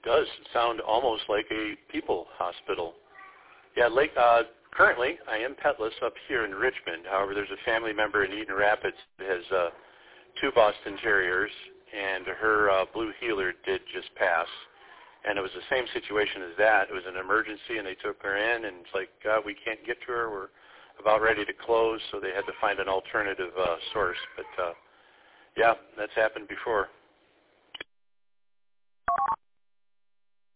does sound almost like a people hospital. Yeah, currently I am petless up here in Richmond. However, there's a family member in Eden Rapids that has 2 Boston Terriers, and her blue heeler did just pass. And it was the same situation as that. It was an emergency, and they took her in, and it's like, God, we can't get to her. We're about ready to close, so they had to find an alternative source. But, yeah, that's happened before.